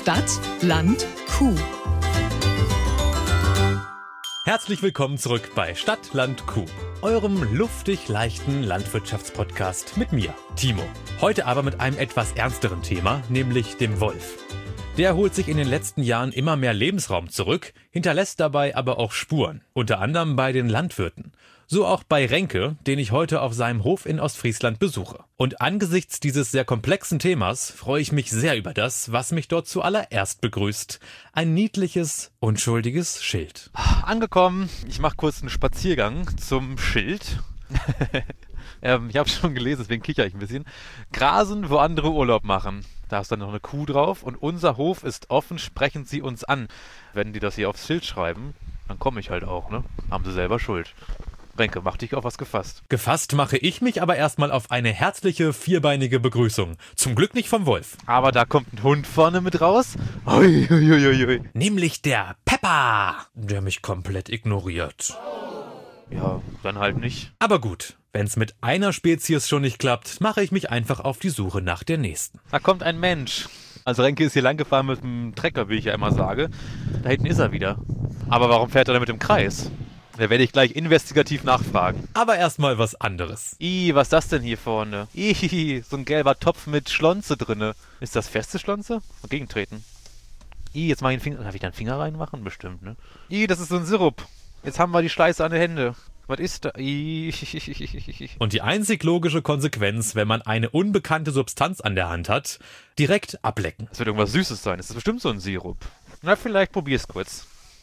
Stadt, Land, Kuh. Herzlich willkommen zurück bei Stadt, Land, Kuh, eurem luftig leichten Landwirtschaftspodcast mit mir, Timo. Heute aber mit einem etwas ernsteren Thema, nämlich dem Wolf. Der holt sich in den letzten Jahren immer mehr Lebensraum zurück, hinterlässt dabei aber auch Spuren, unter anderem bei den Landwirten. So auch bei Renke, den ich heute auf seinem Hof in Ostfriesland besuche. Und angesichts dieses sehr komplexen Themas freue ich mich sehr über das, was mich dort zuallererst begrüßt. Ein niedliches, unschuldiges Schild. Angekommen, ich mache kurz einen Spaziergang zum Schild. Ich habe schon gelesen, deswegen kicher ich ein bisschen. Grasen, wo andere Urlaub machen. Da ist dann noch eine Kuh drauf und unser Hof ist offen, sprechen Sie uns an. Wenn die das hier aufs Schild schreiben, dann komme ich halt auch, ne? Haben sie selber Schuld. Renke, mach dich auf was gefasst. Gefasst mache ich mich aber erstmal auf eine herzliche, vierbeinige Begrüßung. Zum Glück nicht vom Wolf. Aber da kommt ein Hund vorne mit raus. Ui, ui, ui, ui. Nämlich der Pepper, der mich komplett ignoriert. Ja, dann halt nicht. Aber gut, wenn's mit einer Spezies schon nicht klappt, mache ich mich einfach auf die Suche nach der nächsten. Da kommt ein Mensch. Also Renke ist hier lang gefahren mit dem Trecker, wie ich ja immer sage. Da hinten ist er wieder. Aber warum fährt er denn mit dem Kreis? Da werde ich gleich investigativ nachfragen. Aber erstmal was anderes. Was ist das denn hier vorne? So ein gelber Topf mit Schlonze drinne. Ist das feste Schlonze? Mal gegentreten. Jetzt mach ich den Finger. Darf ich da einen Finger reinmachen? Bestimmt, ne? Das ist so ein Sirup. Jetzt haben wir die Scheiße an den Händen. Was ist da? Und die einzig logische Konsequenz, wenn man eine unbekannte Substanz an der Hand hat, direkt ablecken. Das wird irgendwas Süßes sein. Das ist bestimmt so ein Sirup. Na, vielleicht probier's kurz.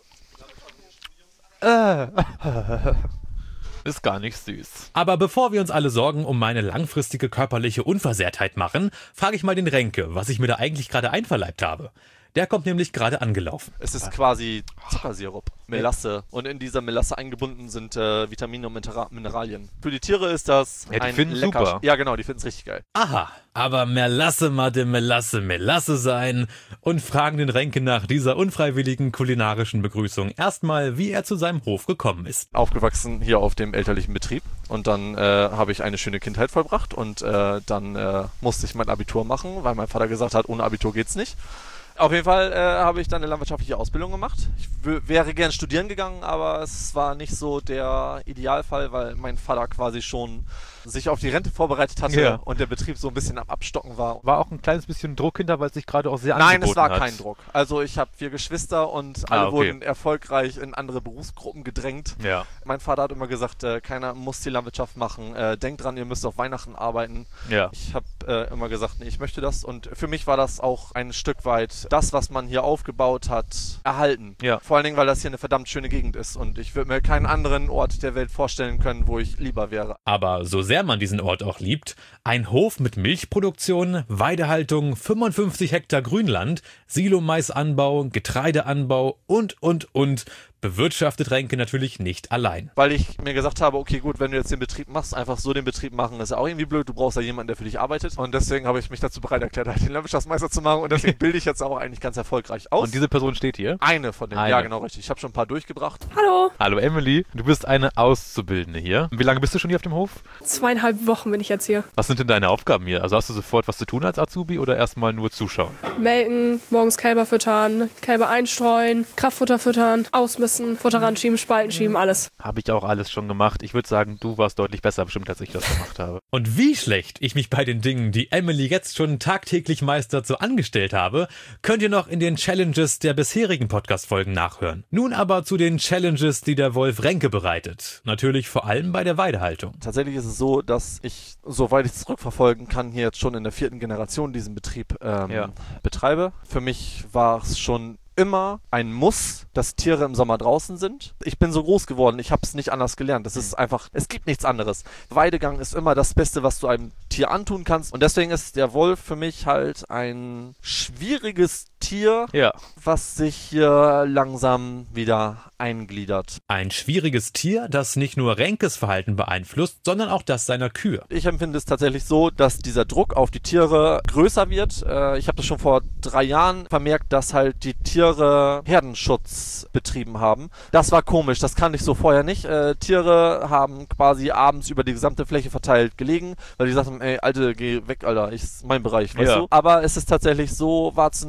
Ist gar nicht süß. Aber bevor wir uns alle Sorgen um meine langfristige körperliche Unversehrtheit machen, frage ich mal den Renke, was ich mir da eigentlich gerade einverleibt habe. Der kommt nämlich gerade angelaufen. Es ist quasi Zuckersirup, Melasse. Und in dieser Melasse eingebunden sind Vitamine und Mineralien. Für die Tiere ist das die finden super. Ja, genau, die finden es richtig geil. Aha, aber Melasse Made Melasse sein und fragen den Renke nach dieser unfreiwilligen kulinarischen Begrüßung erstmal, wie er zu seinem Hof gekommen ist. Aufgewachsen hier auf dem elterlichen Betrieb und dann habe ich eine schöne Kindheit vollbracht und dann musste ich mein Abitur machen, weil mein Vater gesagt hat, ohne Abitur geht's nicht. Auf jeden Fall habe ich dann eine landwirtschaftliche Ausbildung gemacht. Ich wäre gern studieren gegangen, aber es war nicht so der Idealfall, weil mein Vater quasi schon sich auf die Rente vorbereitet hatte und der Betrieb so ein bisschen am Abstocken war. War auch ein kleines bisschen Druck hinter, weil es sich gerade auch sehr angeboten hat? Nein, es war kein Druck. Also ich habe 4 Geschwister und alle wurden erfolgreich in andere Berufsgruppen gedrängt. Ja. Mein Vater hat immer gesagt, keiner muss die Landwirtschaft machen. Denkt dran, ihr müsst auf Weihnachten arbeiten. Ja. Ich habe immer gesagt, nee, ich möchte das. Und für mich war das auch ein Stück weit das, was man hier aufgebaut hat, erhalten. Ja. Vor allen Dingen, weil das hier eine verdammt schöne Gegend ist. Und ich würde mir keinen anderen Ort der Welt vorstellen können, wo ich lieber wäre. Aber so sehr man diesen Ort auch liebt, ein Hof mit Milchproduktion, Weidehaltung, 55 Hektar Grünland, Silomaisanbau, Getreideanbau und. Bewirtschaftet Renke natürlich nicht allein. Weil ich mir gesagt habe, okay gut, wenn du jetzt den Betrieb machst, einfach so den Betrieb machen, ist ja auch irgendwie blöd. Du brauchst ja jemanden, der für dich arbeitet. Und deswegen habe ich mich dazu bereit erklärt, halt den Landwirtschaftsmeister zu machen. Und deswegen bilde ich jetzt auch eigentlich ganz erfolgreich aus. Und diese Person steht hier? Eine von denen, ja genau, richtig. Ich habe schon ein paar durchgebracht. Hallo. Hallo Emily, du bist eine Auszubildende hier. Wie lange bist du schon hier auf dem Hof? 2,5 Wochen bin ich jetzt hier. Was sind denn deine Aufgaben hier? Also hast du sofort was zu tun als Azubi oder erstmal nur zuschauen? Melken, morgens Kälber füttern, Kälber einstreuen, Kraftfutter füttern, ausmisten, Futter ranschieben, Spalten schieben, alles. Habe ich auch alles schon gemacht. Ich würde sagen, du warst deutlich besser bestimmt, als ich das gemacht habe. Und wie schlecht ich mich bei den Dingen, die Emily jetzt schon tagtäglich meistert, so angestellt habe, könnt ihr noch in den Challenges der bisherigen Podcast-Folgen nachhören. Nun aber zu den Challenges, die der Wolf Renke bereitet. Natürlich vor allem bei der Weidehaltung. Tatsächlich ist es so, dass ich, soweit ich es zurückverfolgen kann, hier jetzt schon in der 4. Generation diesen Betrieb betreibe. Für mich war es schon immer ein Muss, dass Tiere im Sommer draußen sind. Ich bin so groß geworden, ich habe es nicht anders gelernt. Das ist einfach, es gibt nichts anderes. Weidegang ist immer das Beste, was du einem Tier antun kannst. Und deswegen ist der Wolf für mich halt ein schwieriges Tier, was sich hier langsam wieder eingliedert. Ein schwieriges Tier, das nicht nur Renkes Verhalten beeinflusst, sondern auch das seiner Kühe. Ich empfinde es tatsächlich so, dass dieser Druck auf die Tiere größer wird. Ich habe das schon vor 3 Jahren vermerkt, dass halt die Tiere Herdenschutz betrieben haben. Das war komisch, das kannte ich so vorher nicht. Tiere haben quasi abends über die gesamte Fläche verteilt gelegen, weil die sagten, ey, Alte, geh weg, Alter, ist mein Bereich, weißt du? Aber es ist tatsächlich so wahrzunehmen, dass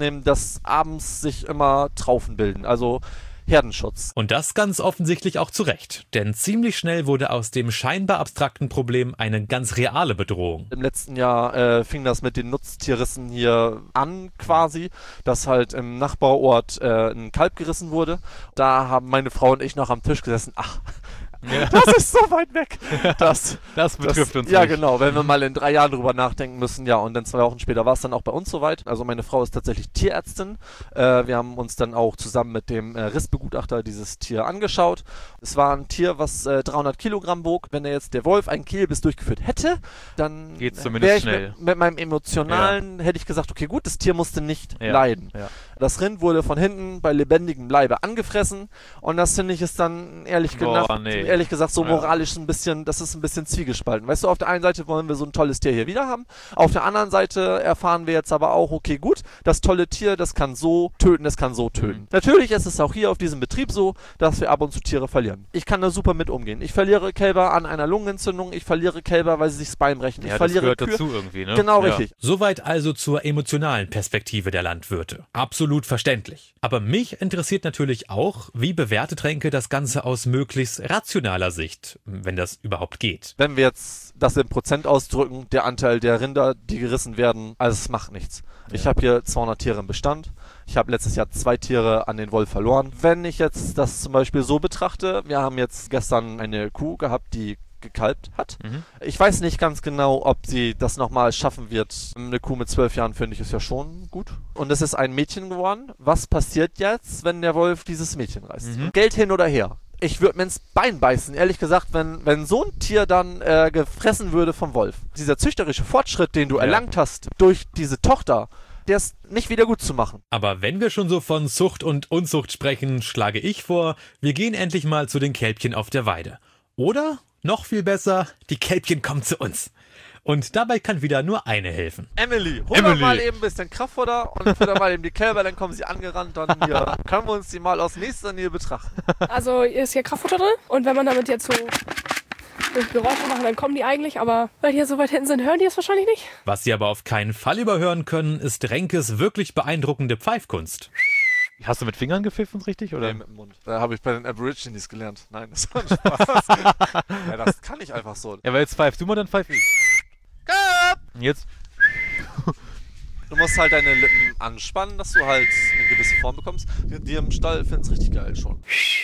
dass abends sich immer Traufen bilden. Also Herdenschutz. Und das ganz offensichtlich auch zu Recht. Denn ziemlich schnell wurde aus dem scheinbar abstrakten Problem eine ganz reale Bedrohung. Im letzten Jahr fing das mit den Nutztierrissen hier an quasi, dass halt im Nachbarort ein Kalb gerissen wurde. Da haben meine Frau und ich noch am Tisch gesessen. Ach, das ist so weit weg. Das betrifft uns ja, nicht. genau. Wenn wir mal in 3 Jahren drüber nachdenken müssen, ja, und dann 2 Wochen später war es dann auch bei uns soweit. Also meine Frau ist tatsächlich Tierärztin. Wir haben uns dann auch zusammen mit dem Rissbegutachter dieses Tier angeschaut. Es war ein Tier, was 300 Kilogramm wog. Wenn jetzt der Wolf einen Kehlbiss durchgeführt hätte, dann geht's zumindest schnell. Mit meinem Emotionalen hätte ich gesagt, okay, gut, das Tier musste nicht leiden. Ja. Das Rind wurde von hinten bei lebendigem Leibe angefressen und das finde ich ist dann ehrlich gesagt so moralisch ein bisschen, das ist ein bisschen zwiegespalten. Weißt du, auf der einen Seite wollen wir so ein tolles Tier hier wieder haben, auf der anderen Seite erfahren wir jetzt aber auch, okay, gut, das tolle Tier, das kann so töten, das kann so töten. Natürlich ist es auch hier auf diesem Betrieb so, dass wir ab und zu Tiere verlieren. Ich kann da super mit umgehen. Ich verliere Kälber an einer Lungenentzündung, ich verliere Kälber, weil sie sich das Bein brechen. Ich verliere das gehört dazu irgendwie, ne? Genau, richtig. Soweit also zur emotionalen Perspektive der Landwirte. Absolut verständlich. Aber mich interessiert natürlich auch, wie bewertet Renke das Ganze aus möglichst rationaler Sicht, wenn das überhaupt geht. Wenn wir jetzt das in Prozent ausdrücken, der Anteil der Rinder, die gerissen werden, also es macht nichts. Ich habe hier 200 Tiere im Bestand. Ich habe letztes Jahr 2 Tiere an den Wolf verloren. Wenn ich jetzt das zum Beispiel so betrachte, wir haben jetzt gestern eine Kuh gehabt, die gekalbt hat. Ich weiß nicht ganz genau, ob sie das nochmal schaffen wird. Eine Kuh mit 12 Jahren finde ich ist ja schon gut. Und es ist ein Mädchen geworden. Was passiert jetzt, wenn der Wolf dieses Mädchen reißt? Geld hin oder her? Ich würde mir ins Bein beißen, ehrlich gesagt, wenn so ein Tier dann gefressen würde vom Wolf. Dieser züchterische Fortschritt, den du erlangt hast durch diese Tochter, der ist nicht wieder gut zu machen. Aber wenn wir schon so von Zucht und Unzucht sprechen, schlage ich vor, wir gehen endlich mal zu den Kälbchen auf der Weide. Oder, noch viel besser, die Kälbchen kommen zu uns. Und dabei kann wieder nur eine helfen. Emily, hol doch mal eben ein bisschen Kraftfutter und fütter mal eben die Kälber, dann kommen sie angerannt, dann hier können wir uns die mal aus nächster Nähe betrachten. Also hier ist hier Kraftfutter drin und wenn man damit jetzt so Geräusche machen, dann kommen die eigentlich, aber weil die ja so weit hinten sind, hören die es wahrscheinlich nicht. Was sie aber auf keinen Fall überhören können, ist Renkes wirklich beeindruckende Pfeifkunst. Hast du mit Fingern gepfiffen, richtig? Oder? Nee, mit dem Mund. Da habe ich bei den Aborigines gelernt. Nein, das war ein Spaß. Ja, das kann ich einfach so. Ja, weil jetzt pfeifst du mal, dann pfeif ich. Jetzt? Du musst halt deine Lippen anspannen, dass du halt eine gewisse Form bekommst. Die im Stall finden es richtig geil schon.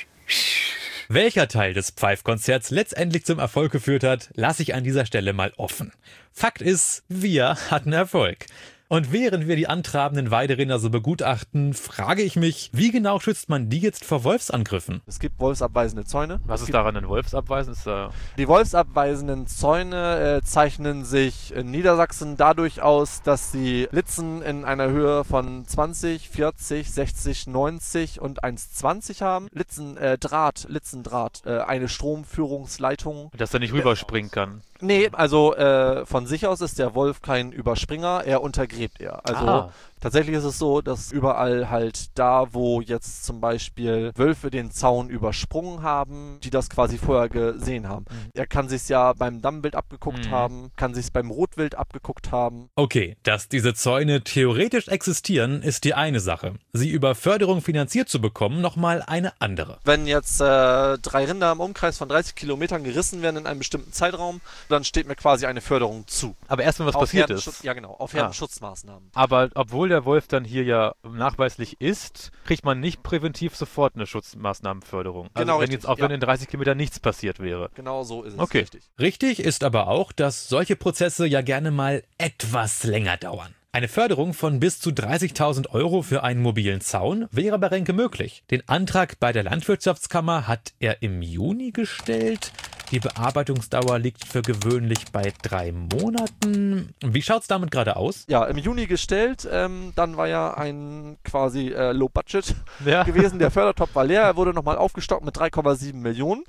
Welcher Teil des Pfeifkonzerts letztendlich zum Erfolg geführt hat, lasse ich an dieser Stelle mal offen. Fakt ist, wir hatten Erfolg. Und während wir die antrabenden Weiderinder so begutachten, frage ich mich, wie genau schützt man die jetzt vor Wolfsangriffen? Es gibt wolfsabweisende Zäune. Was ist daran ein Wolfsabweisen? Die wolfsabweisenden Zäune zeichnen sich in Niedersachsen dadurch aus, dass sie Litzen in einer Höhe von 20, 40, 60, 90 und 1,20 haben. Litzendraht, eine Stromführungsleitung. Dass er nicht rüberspringen kann. Nee, also von sich aus ist der Wolf kein Überspringer, er untergräbt eher. Also tatsächlich ist es so, dass überall halt da, wo jetzt zum Beispiel Wölfe den Zaun übersprungen haben, die das quasi vorher gesehen haben. Er kann sich's ja beim Dammwild abgeguckt haben, kann sich's beim Rotwild abgeguckt haben. Okay, dass diese Zäune theoretisch existieren, ist die eine Sache. Sie über Förderung finanziert zu bekommen, nochmal eine andere. Wenn jetzt 3 Rinder im Umkreis von 30 Kilometern gerissen werden in einem bestimmten Zeitraum, dann steht mir quasi eine Förderung zu. Aber erst wenn was passiert ist. Ja, genau, auf Herdenschutzmaßnahmen. Aber obwohl der Wolf dann hier ja nachweislich ist, kriegt man nicht präventiv sofort eine Schutzmaßnahmenförderung. Also Genau, wenn jetzt auch wenn in 30 Kilometern nichts passiert wäre. Genau so ist es, Okay. richtig. Richtig ist aber auch, dass solche Prozesse ja gerne mal etwas länger dauern. Eine Förderung von bis zu 30.000 € für einen mobilen Zaun wäre bei Renke möglich. Den Antrag bei der Landwirtschaftskammer hat er im Juni gestellt. Die Bearbeitungsdauer liegt für gewöhnlich bei 3 Monaten. Wie schaut's damit gerade aus? Ja, im Juni gestellt, dann war ja ein quasi Low Budget Ja. gewesen. Der Fördertopf war leer, er wurde nochmal aufgestockt mit 3,7 Millionen.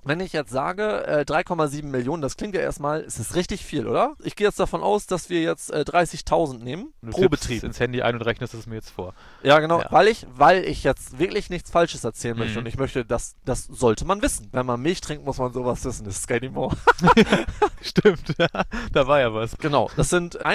Wenn ich jetzt sage, 3,7 Millionen, das klingt ja erstmal, es ist richtig viel, oder? Ich gehe jetzt davon aus, dass wir jetzt 30.000 nehmen pro Betrieb. Ins Handy ein und rechnest es mir jetzt vor. Ja, genau, Ja. weil ich jetzt wirklich nichts Falsches erzählen möchte und ich möchte, das sollte man wissen. Wenn man Milch trinkt, muss man sowas wissen. Das ist Sky More. Stimmt, da war ja was. Genau, das sind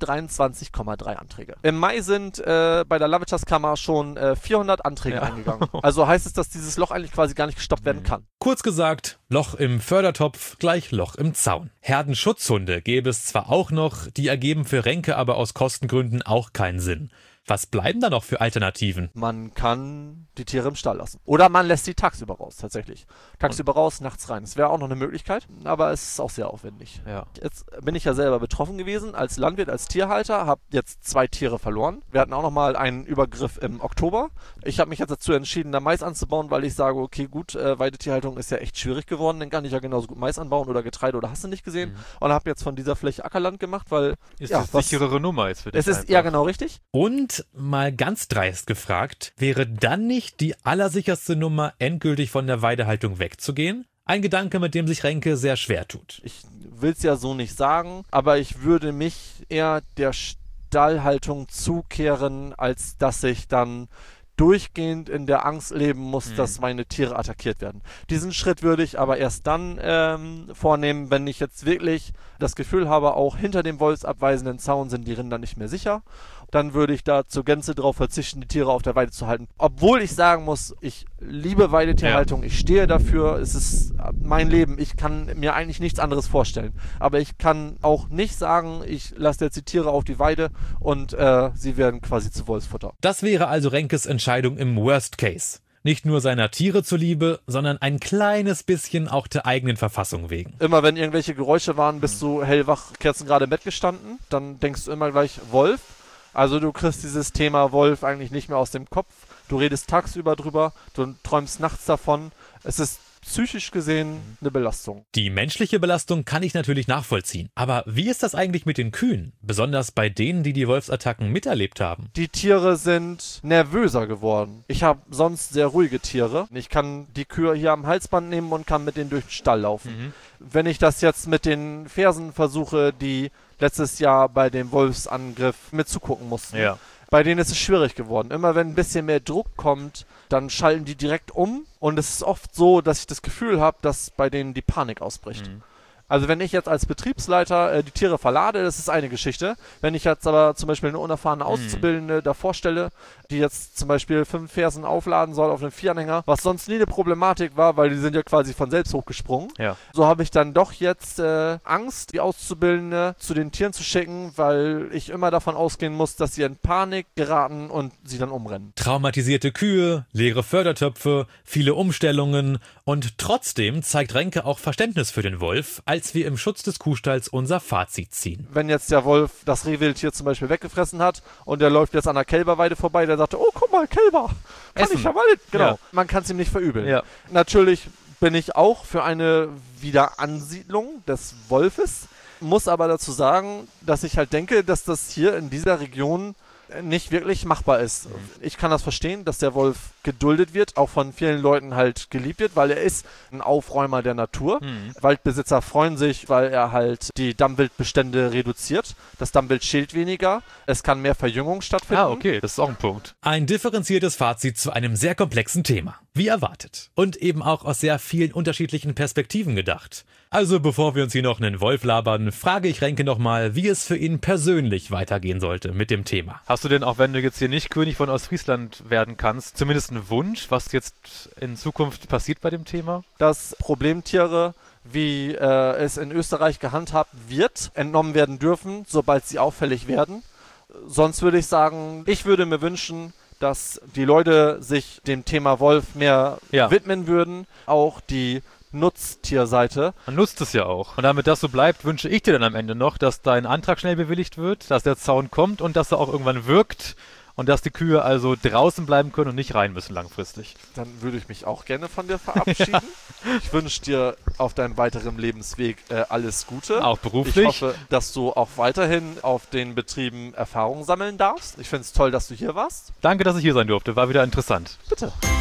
123,3 Anträge. Im Mai sind bei der Landwirtschaftskammer schon 400 Anträge eingegangen. Also heißt es, dass dieses Loch eigentlich quasi gar nicht gestoppt werden kann. Kurz gesagt, Loch im Fördertopf gleich Loch im Zaun. Herdenschutzhunde gäbe es zwar auch noch, die ergeben für Renke aber aus Kostengründen auch keinen Sinn. Was bleiben da noch für Alternativen? Man kann die Tiere im Stall lassen. Oder man lässt sie tagsüber raus, tatsächlich. Tagsüber raus, nachts rein. Das wäre auch noch eine Möglichkeit, aber es ist auch sehr aufwendig. Ja. Jetzt bin ich ja selber betroffen gewesen, als Landwirt, als Tierhalter, habe jetzt 2 Tiere verloren. Wir hatten auch nochmal einen Übergriff im Oktober. Ich habe mich jetzt dazu entschieden, da Mais anzubauen, weil ich sage, okay, gut, Weidetierhaltung ist ja echt schwierig geworden, dann kann ich ja genauso gut Mais anbauen oder Getreide oder hast du nicht gesehen. Und habe jetzt von dieser Fläche Ackerland gemacht, weil... Ist ja, die sicherere Nummer jetzt für dich. Es ist, ja genau, richtig. Und mal ganz dreist gefragt, wäre dann nicht die allersicherste Nummer, endgültig von der Weidehaltung wegzugehen? Ein Gedanke, mit dem sich Renke sehr schwer tut. Ich will es ja so nicht sagen, aber ich würde mich eher der Stallhaltung zukehren, als dass ich dann durchgehend in der Angst leben muss, dass meine Tiere attackiert werden. Diesen Schritt würde ich aber erst dann vornehmen, wenn ich jetzt wirklich das Gefühl habe, auch hinter dem wolfsabweisenden Zaun sind die Rinder nicht mehr sicher. Dann würde ich da zur Gänze darauf verzichten, die Tiere auf der Weide zu halten. Obwohl ich sagen muss, ich liebe Weidetierhaltung, ich stehe dafür, es ist mein Leben, ich kann mir eigentlich nichts anderes vorstellen. Aber ich kann auch nicht sagen, ich lasse jetzt die Tiere auf die Weide und sie werden quasi zu Wolfsfutter. Das wäre also Renkes Entscheidung im Worst Case. Nicht nur seiner Tiere zuliebe, sondern ein kleines bisschen auch der eigenen Verfassung wegen. Immer wenn irgendwelche Geräusche waren, bist du hellwach, kerzengerade im Bett gestanden, dann denkst du immer gleich Wolf. Also du kriegst dieses Thema Wolf eigentlich nicht mehr aus dem Kopf. Du redest tagsüber drüber, du träumst nachts davon. Es ist psychisch gesehen eine Belastung. Die menschliche Belastung kann ich natürlich nachvollziehen. Aber wie ist das eigentlich mit den Kühen? Besonders bei denen, die die Wolfsattacken miterlebt haben. Die Tiere sind nervöser geworden. Ich habe sonst sehr ruhige Tiere. Ich kann die Kühe hier am Halsband nehmen und kann mit denen durch den Stall laufen. Wenn ich das jetzt mit den Fersen versuche, die letztes Jahr bei dem Wolfsangriff mitzugucken mussten. Ja. Bei denen ist es schwierig geworden. Immer wenn ein bisschen mehr Druck kommt, dann schalten die direkt um. Und es ist oft so, dass ich das Gefühl habe, dass bei denen die Panik ausbricht. Also wenn ich jetzt als Betriebsleiter die Tiere verlade, das ist eine Geschichte. Wenn ich jetzt aber zum Beispiel eine unerfahrene Auszubildende davor stelle, die jetzt zum Beispiel 5 Fersen aufladen soll auf einen Vieranhänger, was sonst nie eine Problematik war, weil die sind ja quasi von selbst hochgesprungen. Ja. So habe ich dann doch jetzt Angst, die Auszubildende zu den Tieren zu schicken, weil ich immer davon ausgehen muss, dass sie in Panik geraten und sie dann umrennen. Traumatisierte Kühe, leere Fördertöpfe, viele Umstellungen und trotzdem zeigt Renke auch Verständnis für den Wolf, als wir im Schutz des Kuhstalls unser Fazit ziehen. Wenn jetzt der Wolf das Rehwildtier zum Beispiel weggefressen hat und der läuft jetzt an der Kälberweide vorbei, der sagte, oh guck mal, Kälber, kann Essen. ich verwalten. Genau, Ja. man kann es ihm nicht verübeln. Ja. Natürlich bin ich auch für eine Wiederansiedlung des Wolfes, muss aber dazu sagen, dass ich halt denke, dass das hier in dieser Region nicht wirklich machbar ist. Ich kann das verstehen, dass der Wolf geduldet wird, auch von vielen Leuten halt geliebt wird, weil er ist ein Aufräumer der Natur. Waldbesitzer freuen sich, weil er halt die Dammwildbestände reduziert. Das Dammwild schält weniger, es kann mehr Verjüngung stattfinden. Ah, okay, das ist auch ein Punkt. Ein differenziertes Fazit zu einem sehr komplexen Thema. Wie erwartet. Und eben auch aus sehr vielen unterschiedlichen Perspektiven gedacht. Also bevor wir uns hier noch einen Wolf labern, frage ich Renke nochmal, wie es für ihn persönlich weitergehen sollte mit dem Thema. Hast du denn, auch wenn du jetzt hier nicht König von Ostfriesland werden kannst, zumindest einen Wunsch, was jetzt in Zukunft passiert bei dem Thema? Dass Problemtiere, wie es in Österreich gehandhabt wird, entnommen werden dürfen, sobald sie auffällig werden. Sonst würde ich sagen, ich würde mir wünschen, dass die Leute sich dem Thema Wolf mehr widmen würden. Auch die Nutztierseite. Man nutzt es ja auch. Und damit das so bleibt, wünsche ich dir dann am Ende noch, dass dein Antrag schnell bewilligt wird, dass der Zaun kommt und dass er auch irgendwann wirkt und dass die Kühe also draußen bleiben können und nicht rein müssen langfristig. Dann würde ich mich auch gerne von dir verabschieden. Ich wünsche dir auf deinem weiteren Lebensweg alles Gute. Auch beruflich. Ich hoffe, dass du auch weiterhin auf den Betrieben Erfahrung sammeln darfst. Ich finde es toll, dass du hier warst. Danke, dass ich hier sein durfte. War wieder interessant. Bitte.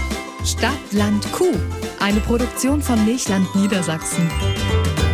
Stadt, Land, Kuh. Eine Produktion von Milchland Niedersachsen.